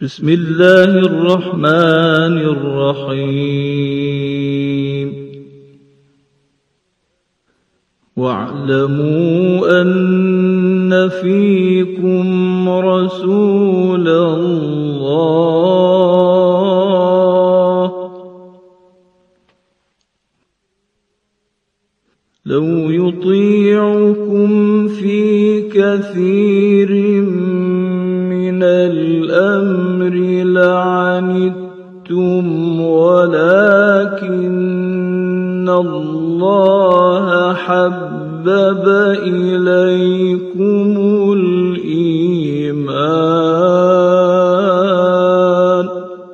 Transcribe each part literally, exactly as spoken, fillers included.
بسم الله الرحمن الرحيم واعلموا أن فيكم رسول الله لو يطيعكم في كثير من الأمر لعنتم ولكن الله حبب إليكم الإيمان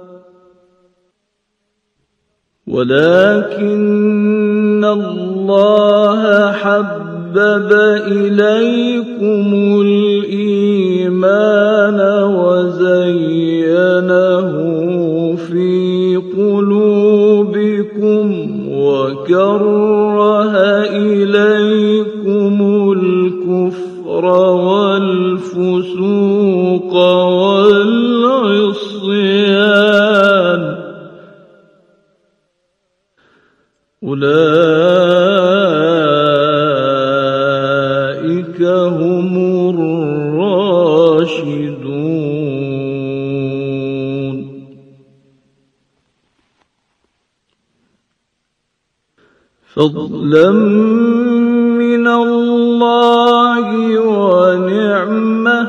ولكن الله حبب إليكم الإيمان وزينه في قلوبكم وكره إليكم الكفر والفسوق والعصيان أولئك هم الراشدون فضلا من الله ونعمة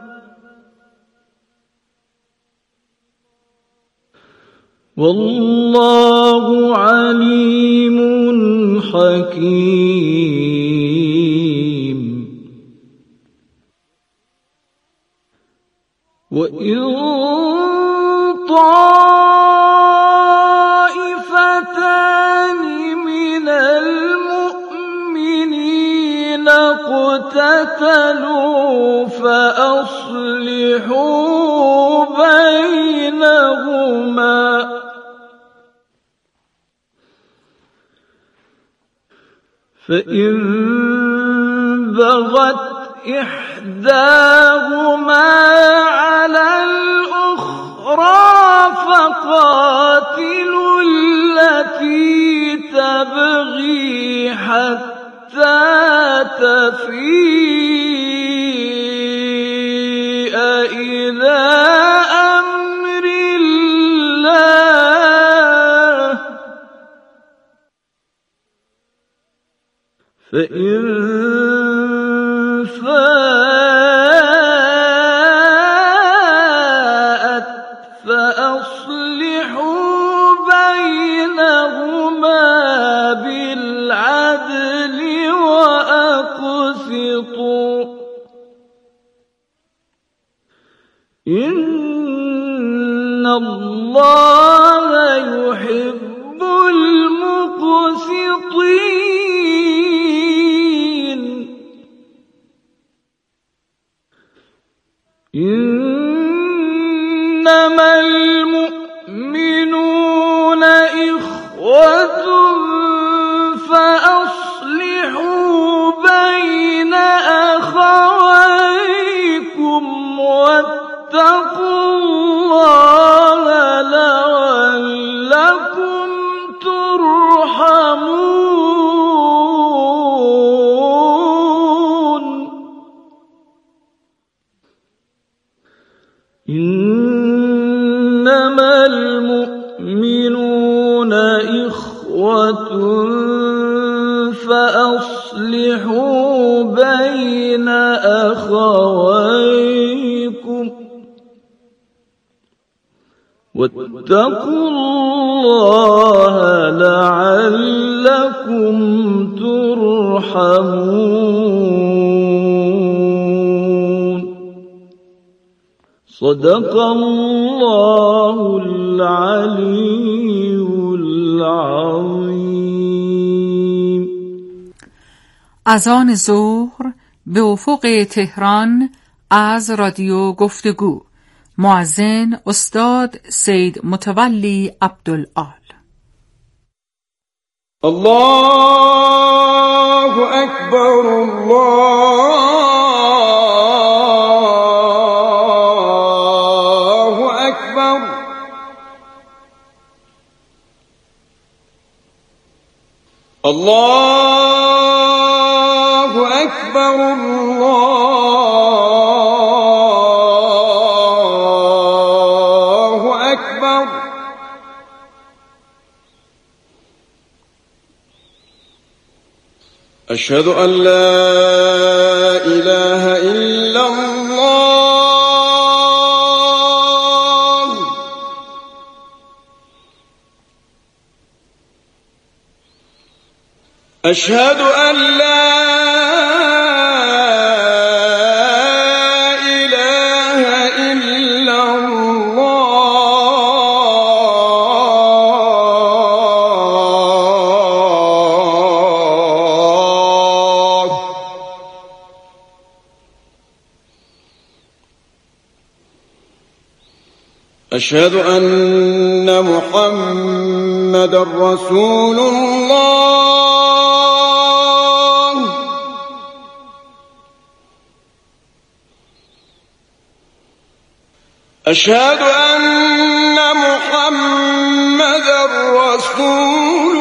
والله عليم حكيم وإن طائفتان من المؤمنين اقتتلوا فأصلحوا بينهما فإن بغت إحداهما على الأخرى فقاتلوا التي تبغي حتى تفيء إلى أمر الله فإن فاءت فأصلحوا بينهما بالعدل وأقسطوا إن الله يحب المقسطين إنما المؤمنون إخوة فأصلحوا بين أخويكم واتقوا الله لعلكم ترحمون إنما المؤمنون إخوة فأصلحوا بين أخويكم واتقوا الله لعلكم ترحمون صدق الله العلي العظيم. اذان ظهر به افق تهران از رادیو گفتگو. مؤذن استاد سید متولی عبدالآل. الله اکبر الله أكبر الله أكبر الله أكبر أشهد أن لا إله إلا الله أشهد أن لا إله إلا الله أشهد أن محمدا رسول الله أشهد أن محمدا رسول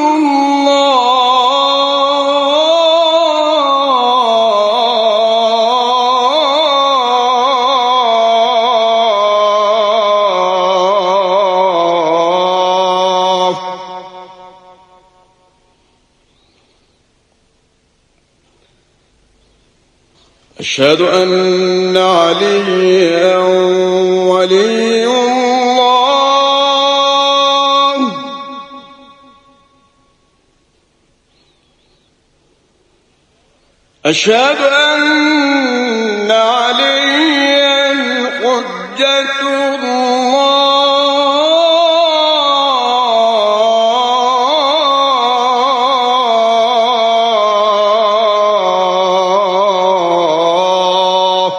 الله أشهد أن عليا ولي الله أشهد أن عليا حجة الله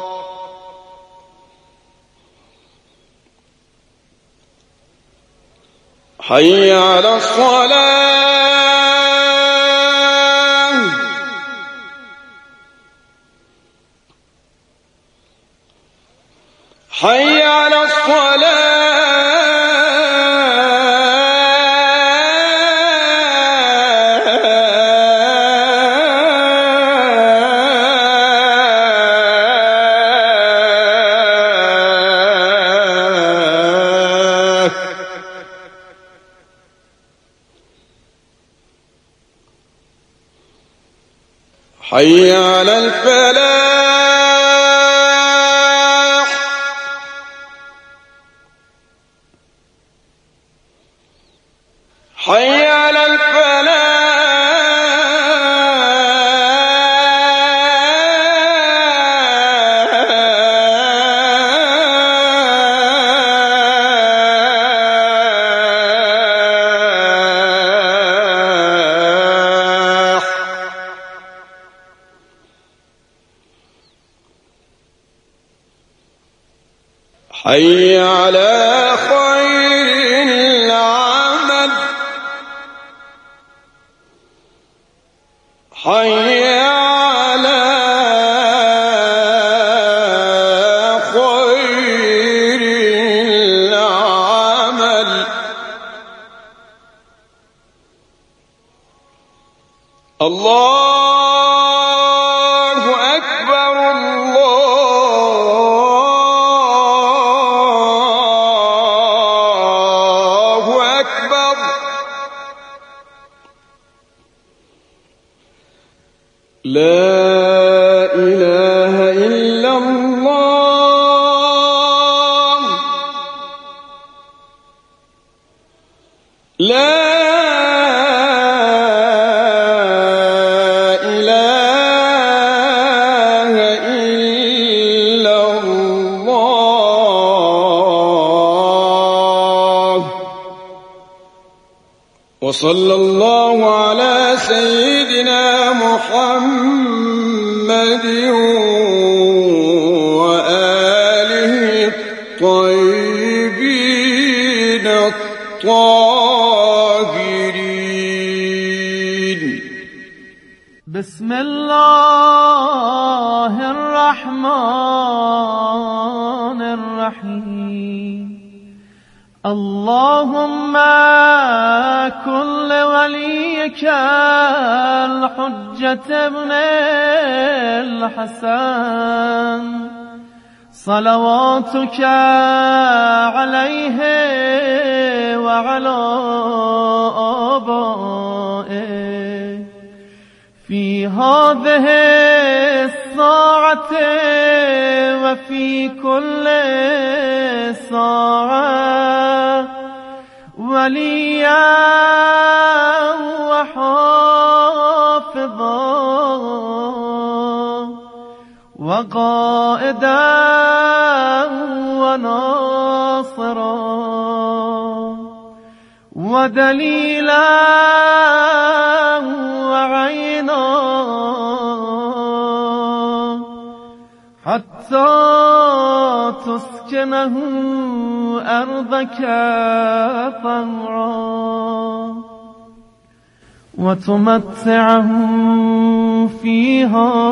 حي على الصلاة حي على الصلاة حي على الفلاح حي على الفلاح حي على خير العمل حي على خير العمل الله أكبر الله أكبر لا إله إلا الله لا إله إلا الله وصلى الله على سيدنا محمد وآله الطيبين الطاهرين بسم الله الرحمن الرحيم اللهم كل وليك الحجة ابن الحسن صلواتك عليه وعلى آبائه في هذه الساعة وفي كل ساعة وليا وحافظا وقائدا وناصرا ودليلا وعينا حتى تسكنه أرضك طوعا وتمتعه فيها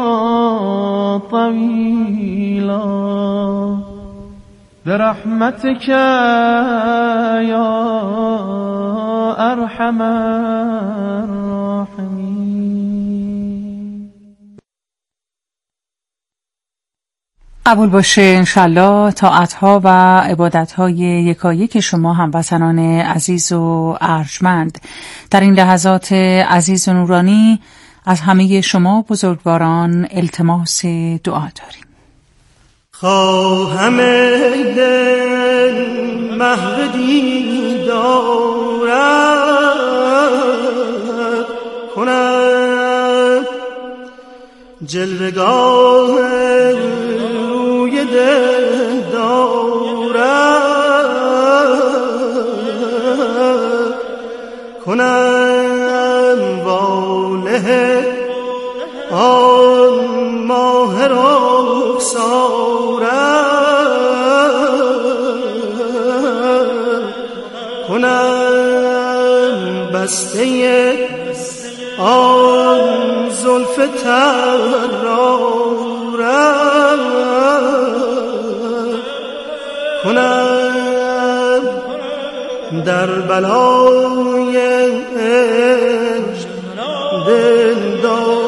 طويلا برحمتك يا أرحم الراحمين. قبول باشه انشالله طاعتها و عبادتهای یکایک شما هموطنان عزیز و ارجمند. در این لحظات عزیز و نورانی از همه شما بزرگواران التماس دعا داریم. خواهم دل محو دیدارت کند جلوگاه روی دل دارت کنم واله آن ماه رخسارت کنم بسته آن زلف طرارت کنم در بلای عشق دل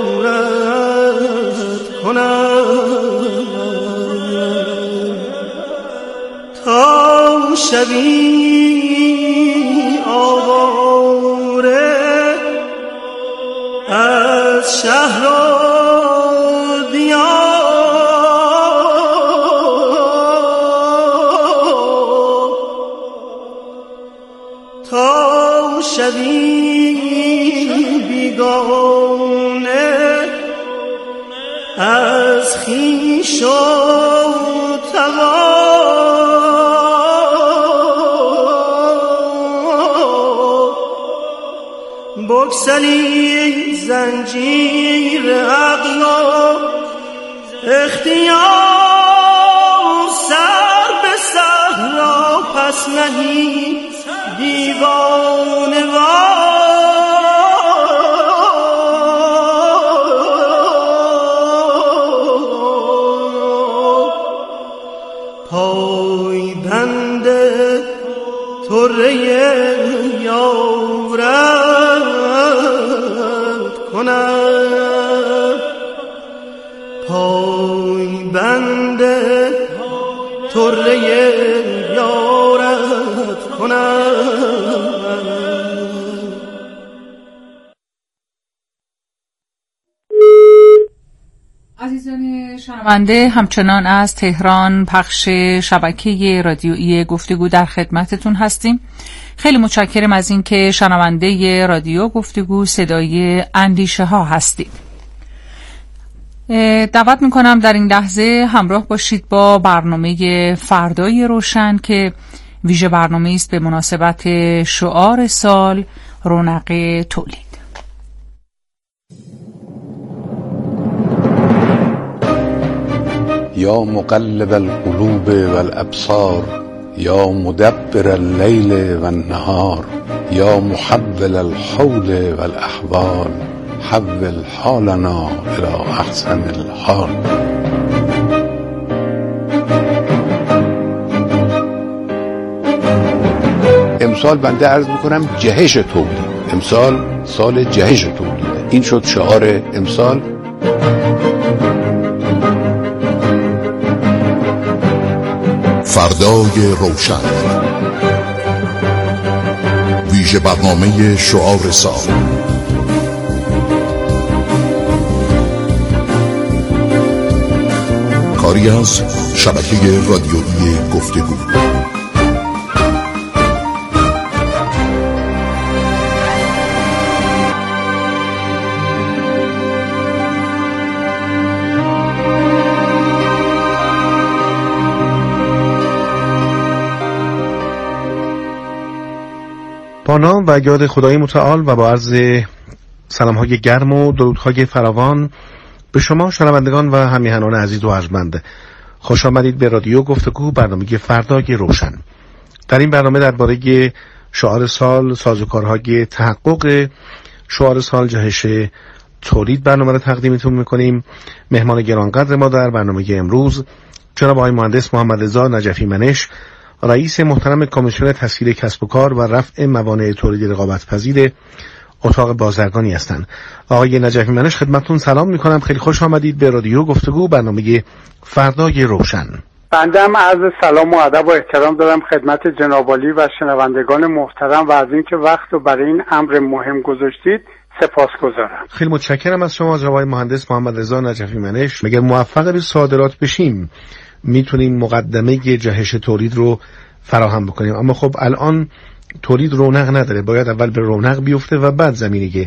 دارد کنم تا شبی آواره از شهر و دیار تا شبی بیگانه از خویش و توان بگسلی زنجیر عقل و اختیار سر به صحرا پس نهی دیوانه وار پای بند طره یارت کنم پای بند طره یارت کنم. عزیزان شنونده، همچنان از تهران پخش شبکه رادیویی گفتگو در خدمتتون هستیم. خیلی متشکرم از این که شنونده رادیو گفتگو صدای اندیشه ها هستید. دعوت میکنم در این لحظه همراه باشید با برنامه فردای روشن که ویژه برنامه است به مناسبت شعار سال رونق تولید. یا مقلب القلوب والابصار یا مدبر اللیل والنهار یا محول الحول والاحوال حول حالنا الى احسن الحال. امسال بنده عرض میکنم جهش تولید، امسال سال جهش تولید، این شد شعار امسال. فردای روشن، ویژه برنامه شعار سال. کاری از شبکه رادیویی گفتگو. با نام و یاد خدای متعال و با عرض سلام‌های گرم و درودهای فراوان به شما شنوندگان و همیهنان عزیز و ارجمند، خوش آمدید به رادیو گفتگو، برنامه فردای روشن. در این برنامه درباره شعار سال، سازوکارهای تحقق شعار سال جهش تولید برنامه را تقدیمتون میکنیم. مهمان گرانقدر ما در برنامه امروز جناب آقای مهندس محمد رضا نجفی منش، رئیس محترم کمیسیون تسهیل کسب و کار و رفع موانع تولید رقابت‌پذیر اتاق بازرگانی هستند. آقای نجفی منش خدمتتون سلام میکنم، خیلی خوش آمدید به رادیو گفتگو، برنامه فردای روشن. بنده هم عرض سلام و ادب و احترام دارم خدمت جناب عالی و شنوندگان محترم و از اینکه وقت رو برای این امر مهم گذاشتید سپاسگزارم. خیلی متشکرم از شما جناب مهندس محمد رضا نجفی منش. اگر موفق به صادرات بشیم میتونیم مقدمه جهش تولید رو فراهم بکنیم، اما خب الان تولید رونق نداره، باید اول به رونق بیفته و بعد زمینه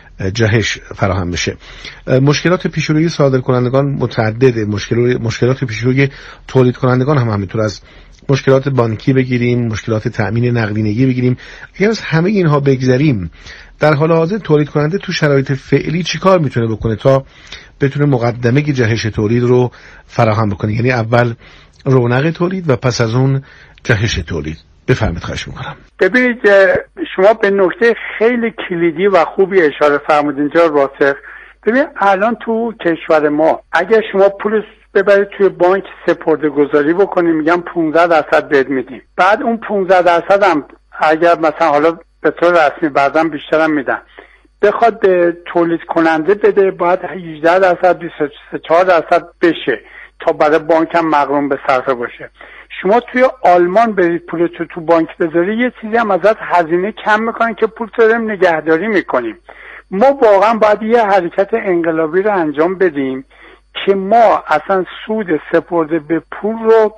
جهش فراهم بشه. مشکلات پیشروی صادرکنندگان متعدده، مشکل مشکلات پیشروی تولید کنندگان هم همینطور، از مشکلات بانکی بگیریم، مشکلات تأمین نقدینگی بگیریم. اگر از همه اینها بگذریم، در حال حاضر تولید کننده تو شرایط فعلی چیکار میتونه بکنه تا بتونه مقدمه جهش تولید رو فراهم بکنه؟ یعنی اول رونق تولید و پس از اون جهش تولید. بفرمایید، خواهش میکنم. ببینید، شما به نکته خیلی کلیدی و خوبی اشاره فرمودید اینجا راسخ. ببینید الان تو کشور ما اگر شما پول ببرید توی بانک سپرده گذاری بکنید، میگن پانزده درصد بهت میدیم، بعد اون پانزده درصد هم اگر مثلا حالا به طور رسمی بعداً بیشتر هم میدن، بخواد به تولید کننده بده باید هجده درصد بیست و چهار درصد بشه تا برای بانک هم مغروم به صرفه باشه. شما توی آلمان برید پول تو تو بانک بذاری، یه چیزی هم ازت هزینه کم میکنن که پول تو داریم نگهداری میکنیم. ما واقعا باید یه حرکت انقلابی رو انجام بدیم که ما اصلا سود سپرده به پول رو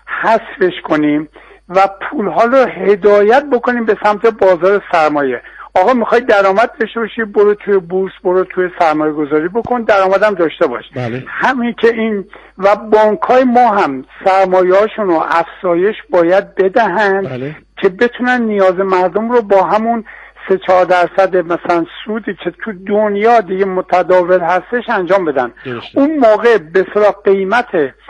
حذفش کنیم و پولها رو هدایت بکنیم به سمت بازار سرمایه. آقا میخوای درآمد داشته باشی، برو توی بورس، برو توی سرمایه گذاری بکن، درآمدم داشته باش. بله. همین که این و بانک‌های ما هم سرمایه‌هاشون رو افزایش باید بدهند. بله. که بتونن نیاز مردم رو با همون سه چهار درصد مثلا سودی که تو دنیا دیگه متداول هستش انجام بدن. درسته. اون موقع به صلاح قیمت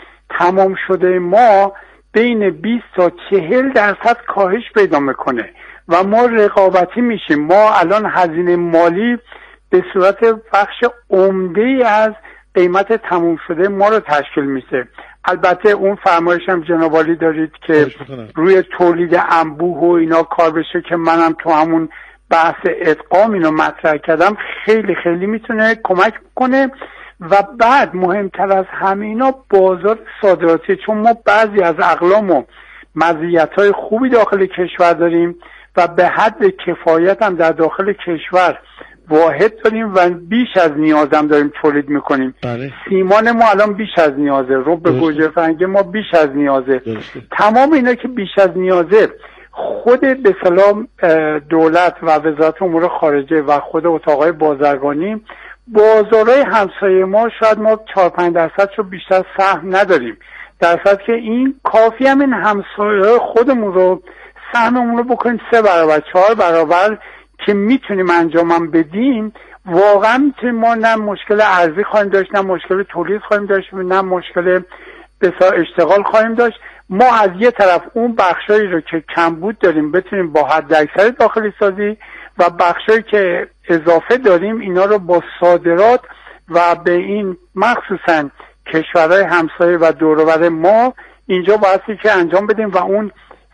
تمام شده ما بین بیست تا چهل درصد کاهش پیدا میکنه و ما رقابتی میشیم. ما الان هزینه مالی به صورت بخش عمده از قیمت تموم شده ما رو تشکیل میشه. البته اون فرمایش هم جناب عالی دارید که روی تولید انبوه و اینا کار بشه که منم تو همون بحث ادغام اینو مطرح کردم، خیلی خیلی میتونه کمک کنه. و بعد مهمتر از همه اینا بازار صادراتی، چون ما بعضی از اقلام و مزیت‌های خوبی داخل کشور داریم و به حد کفایت هم در داخل کشور واحد داریم و بیش از نیازم داریم تولید میکنیم. بله. سیمان ما الان بیش از نیازه، رب گوجه فرنگی ما بیش از نیازه. درسته. تمام اینا که بیش از نیازه، خود به اصطلاح دولت و وزارت امور خارجه و خود اتاقای بازرگانی، بازارهای همسایه ما شاید ما چهار پنج درصد رو بیشتر سهم نداریم، در صورتی که این کافی هم این همسایه خودمون رو سهممون رو بکنیم سه برابر چهار برابر که میتونیم انجامم بدیم. واقعا میتونیم ما نه مشکل ارزی خواهیم داشت، نه مشکل تولید خواهیم داشت، نه مشکل بسیار اشتغال خواهیم داشت. ما از یه طرف اون بخشایی رو که کمبود داریم بتونیم با حد اکثر داخلی سازی و بخشایی که اضافه داریم اینا رو با صادرات و به این مخصوصا کشورهای همسایه و دور و بر ما اینجا بایستی که انجام بدیم و اون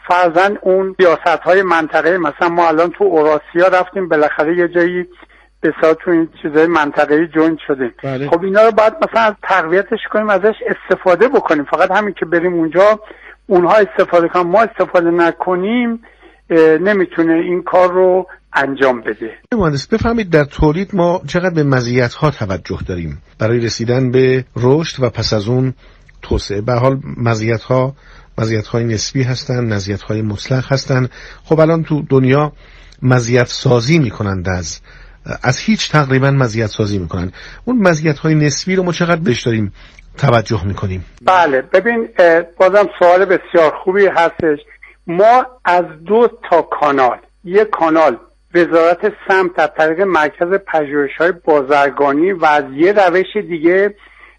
فرضاً اون سیاست‌های منطقه، مثلا ما الان تو اوراسیا رفتیم بالاخره یه جایی به ساعت تو این چیزای منطقه‌ای جوین شدیم. بله. خب اینا رو باید مثلا تقویتش کنیم، ازش استفاده بکنیم. فقط همین که بریم اونجا اونها استفاده کنن ما استفاده نکنیم نمیتونه این کار رو انجام بده. مهندس بفهمید در تولید ما چقدر به مزیت‌ها توجه داریم برای رسیدن به رشد و پس از اون توسعه؟ به حال مزیت‌ها مزیت‌های نسبی هستن، مزیت‌های مطلق هستن. خب الان تو دنیا مزیت سازی میکنند، از از هیچ تقریبا مزیت سازی میکنن. اون مزیت‌های نسبی رو ما چقدر بهش داریم توجه میکنیم؟ بله ببین بازم سوال بسیار خوبی هستش. ما از دو تا کانال، یک کانال وزارت سمت از طریق مرکز پژوهش‌های بازرگانی و از یه روش دیگه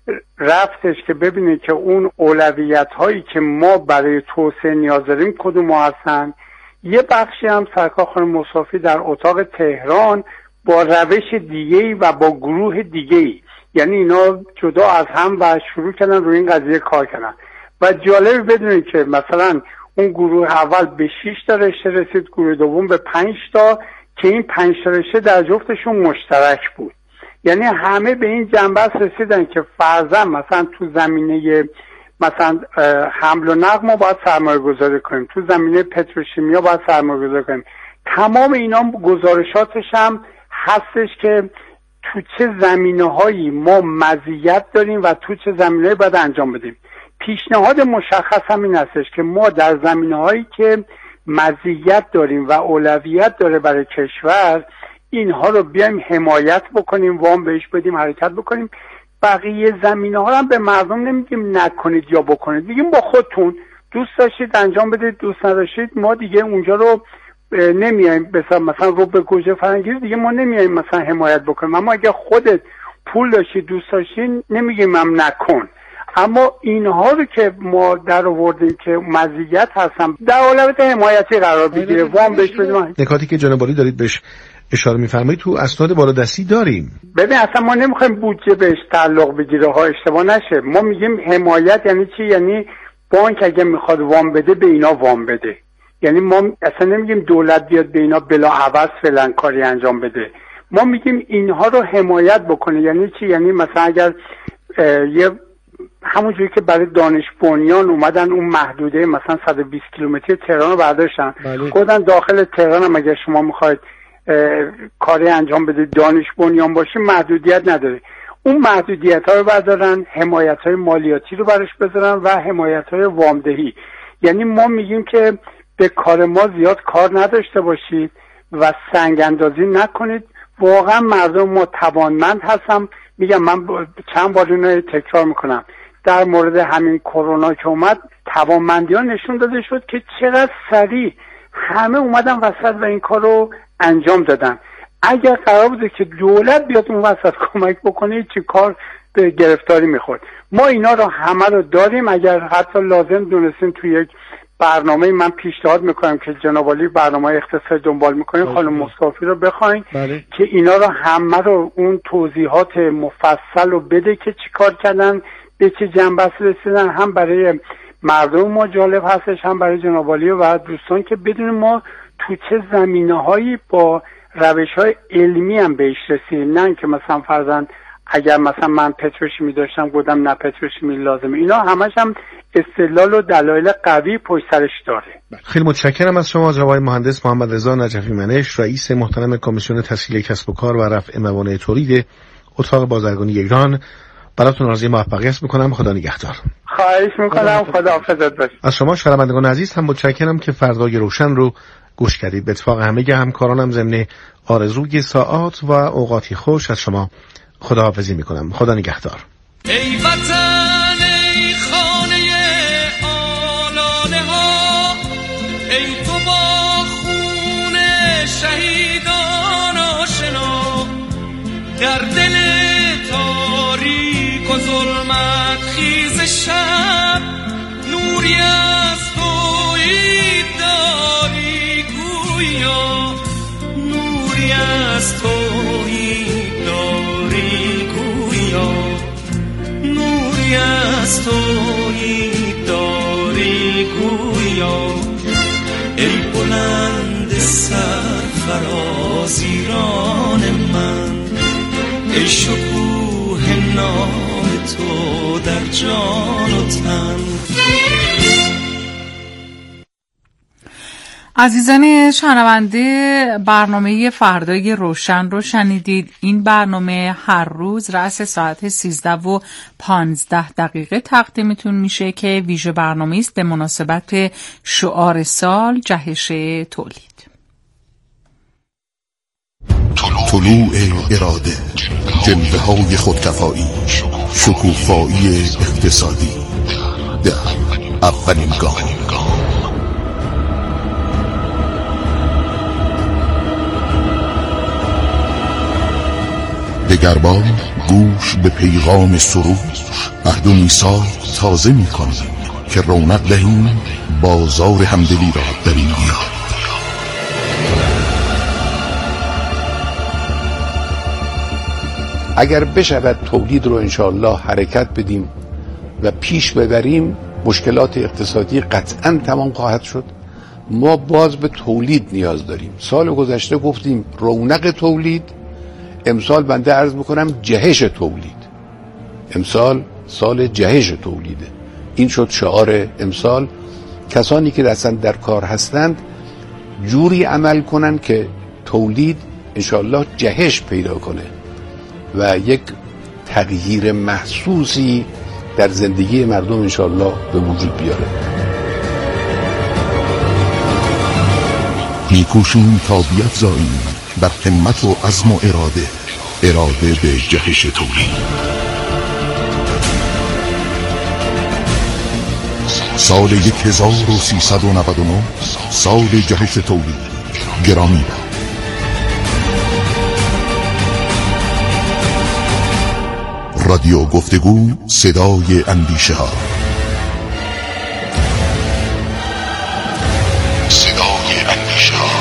رفتش که ببینید که اون اولویت‌هایی که ما برای توسعه نیاز داریم کدوم هستن. یه بخشی هم سرکار خانم مصافی در اتاق تهران با روش دیگه‌ای و با گروه دیگه‌ای، یعنی اینا جدا از هم و شروع کردن روی این قضیه کار کردن. و جالب بدونید که مثلا اون گروه اول به شش تا رشته رسید، گروه دوم به پنج تا، که این پنج تا رشته در جفتشون مشترک بود. یعنی همه به این جنبه رسیدن که فرضاً مثلا تو زمینه مثلا حمل و نقل ما باید سرمایه گذاری کنیم، تو زمینه پتروشیمیا باید سرمایه گذاری کنیم. تمام اینا گزارشاتش هم هستش که تو چه زمینه‌هایی ما مزیت داریم و تو چه زمینه‌ای باید انجام بدیم. پیشنهاد مشخص هم این هستش که ما در زمینه‌هایی که مزیت داریم و اولویت داره برای کشور اینها رو بیایم حمایت بکنیم، وام بهش بدیم، حرکت بکنیم. بقیه زمینه‌ها هم به مردم نمیگیم نکنید یا بکنید، میگیم با خودتون دوست داشتید انجام بدید، دوست نداشتید ما دیگه اونجا رو نمیایم مثلا رو به گوجه فرنگی دیگه ما نمیایم مثلا حمایت بکنیم. اما اگه خودت پول داشتی دوست داشتی نمیگیم هم نکن. اما اینها رو که ما در آوردیم که مزیت هستن در اولویت حمایتی قرار بگیره، وام بهش بدیم. نکاتی که جناب عالی دارید بهش اشاره می‌فرمایید تو اسناد بالادستی داریم. ببین اصلا ما نمیخوایم بودجه بهش تعلق بگیره ها، اشتباه نشه. ما میگیم حمایت یعنی چی؟ یعنی بانک اگه میخواد وام بده به اینا وام بده. یعنی ما اصلا نمیگیم دولت بیاد به اینا بلا عوض فعلا کاری انجام بده. ما میگیم اینها رو حمایت بکنه. یعنی چی؟ یعنی مثلا اگر یه همونجوری که برای دانش بنیان اومدن اون محدوده مثلا صد و بیست کیلومتری تهران رو برداشتن، گفتن داخل تهران هم اگر شما میخواید کاری انجام بدید دانش بنیان باشه محدودیت نداره. اون محدودیت ها رو بردارن، حمایت های مالیاتی رو برش بذارن و حمایت های وامدهی. یعنی ما میگیم که به کار ما زیاد کار نداشته باشید و سنگ اندازی نکنید. واقعا مردم ما توانمند هستن. میگم من چند بار اینو تکرار میکنم، در مورد همین کرونا که اومد توانمندی ها نشون داده شد که چقدر سریع همه اومدن وسط و این کار رو انجام دادن. اگر قرار بوده که دولت بیاد اون وسط کمک بکنه چی کار به گرفتاری میخورد. ما اینا رو همه رو داریم. اگر حتی لازم دونستیم توی یک برنامه من پیشنهاد میکنم که جناب عالی برنامه اختصاصی دنبال میکنین خانم مصطفی رو بخواین بله. که اینا رو همه رو اون توضیحات مفصل رو بده که چی کار کردن، به چه جنبه رسیدن، هم برای مردم ما جالب هستش هم برای جناب عالی و دوستان که بدونیم ما تو چه زمینه‌هایی با روش‌های علمی هم بهش رسیدیم. نه که مثلا فرضاً اگر مثلا من پتروشیمی داشتم گفتم نه پتروشیمی لازمه. اینا همش هم استدلال و دلایل قوی پشت سرش داره. خیلی متشکرم از شما جناب مهندس محمد رضا نجفی منش، رئیس محترم کمیسیون تسهیل کسب و کار و رفع موانع تولید اتاق بازرگانی ایران. براتون آرزوی موفقیت میکنم. خدا نگهدار. خواهش میکنم. خدا حافظت باش. از شما شنوندگان عزیز هم متشکرم که فردای روشن رو گوش کردید. به اتفاق همه همکارانم ضمن آرزوی ساعات و اوقاتی خوش از شما خداحافظی میکنم. خدا نگهدار. ای وطن ای خانه آلانه ها، ای تو با خون شهیدان آشنا، در دل تاریک و ظلمت خیز شب نوری از تویی داری گویا، نوری از تویی داری گویا، نوری از تویی داری گویا. شکوه نام تو در جان و تن. عزیزان شنونده، برنامه فردای روشن رو شنیدید. این برنامه هر روز رأس ساعت سیزده و پانزده دقیقه تقدیمتون میشه که ویژه برنامه است به مناسبت شعار سال، جهش تولید. طلوع اراده، جنبه های خودکفایی، شکوفایی اقتصادی در اولین گام. دگربار گوش به پیغام سرود، عهد و میثاق تازه می کنیم که رونق دهیم بازار همدلی را در این دیار. اگر بشود تولید رو انشاءالله حرکت بدیم و پیش ببریم، مشکلات اقتصادی قطعا تمام خواهد شد. ما باز به تولید نیاز داریم. سال گذشته گفتیم رونق تولید، امسال بنده عرض میکنم جهش تولید. امسال سال جهش تولیده. این شد شعار امسال. کسانی که اصلا در کار هستند جوری عمل کنن که تولید انشاءالله جهش پیدا کنه و یک تغییر محسوسی در زندگی مردم انشاءالله به وجود بیاره. میکوشیم تا بیفزاییم بر همت و عزم و اراده اراده به جهش تولید. سال یک هزار و سیصد و نود و نه سال جهش تولید. گرامی رادیو گفتگو، صدای اندیشه ها. صدای اندیشه ها.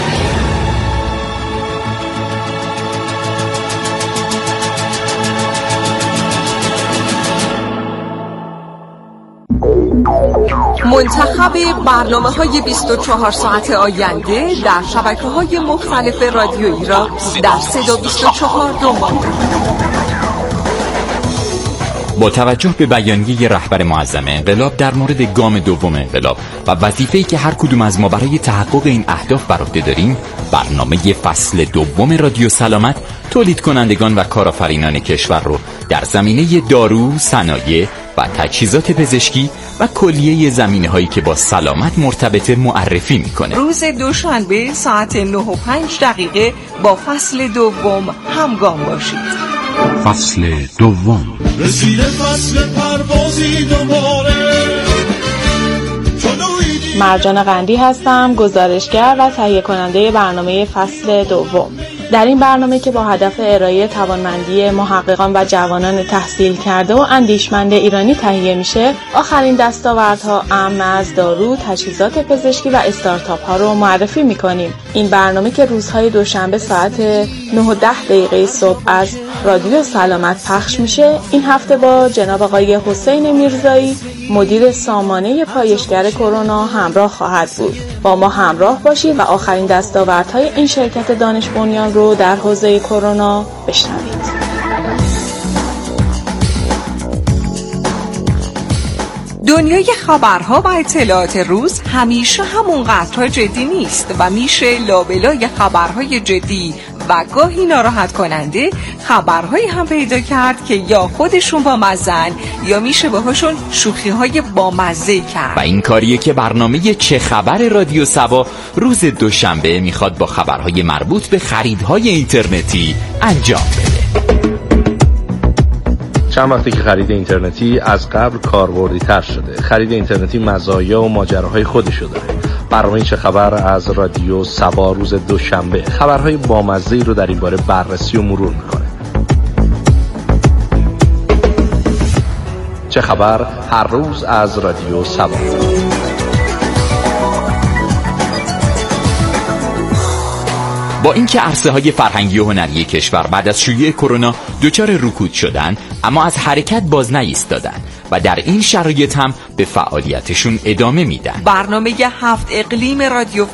منتخب برنامه‌های بیست و چهار ساعت آینده در شبکه‌های مختلف رادیویی را در صدا بیست و چهار دنبال کنید. با توجه به بیانیه رهبر معظم انقلاب در مورد گام دوم انقلاب و وظیفه‌ای که هر کدوم از ما برای تحقق این اهداف بر عهده داریم، برنامه فصل دوم رادیو سلامت تولید کنندگان و کارآفرینان کشور رو در زمینه دارو، صنایع و تجهیزات پزشکی و کلیه زمینه‌هایی که با سلامت مرتبط معرفی می‌کنه. روز دوشنبه ساعت نه و پنج دقیقه با فصل دوم همگام باشید. فصل دوم. رسیده فصل پروازی دوباره. مرجان قندی هستم، گزارشگر و تهیه کننده برنامه فصل دوم. در این برنامه که با هدف ارائه توانمندی محققان و جوانان تحصیل کرده و اندیشمند ایرانی تهیه میشه، آخرین دستاوردها امن از دارو، تجهیزات پزشکی و استارتاپ ها رو معرفی میکنیم. این برنامه که روزهای دوشنبه ساعت نه و ده دقیقه صبح از رادیو سلامت پخش میشه، این هفته با جناب آقای حسین میرزایی، مدیر سامانه پایشگر کرونا همراه خواهد بود. با ما همراه باشید و آخرین دستاوردهای این شرکت دانش بنیان رو در حوزه کرونا بشنوید. دنیای خبرها و اطلاعات روز همیشه همونقدر جدی نیست و میشه لابلای خبرهای جدی و گاهی ناراحت کننده خبرهایی هم پیدا کرد که یا خودشون با مزن یا میشه باهاشون شوخی های با مزه کرد. و این کاریه که برنامه چه خبر رادیو سبا روز دوشنبه میخواد با خبرهای مربوط به خریدهای اینترنتی انجام بده. چند وقتی که خرید اینترنتی از قبل کاربردی تر شده. خرید اینترنتی مزایا و ماجراهای خودشو داره. برنامه چه خبر از رادیو سبا روز دوشنبه خبرهای بامزه‌ای رو در این باره بررسی و مرور میکنه. چه خبر هر روز از رادیو سبا. با اینکه عرصه های فرهنگی و هنری کشور بعد از شیوع کرونا دچار رکود شدن، اما از حرکت باز نایستادن و در این شرایط هم به فعالیتشون ادامه میدن. برنامه هفت اقلیم رادیو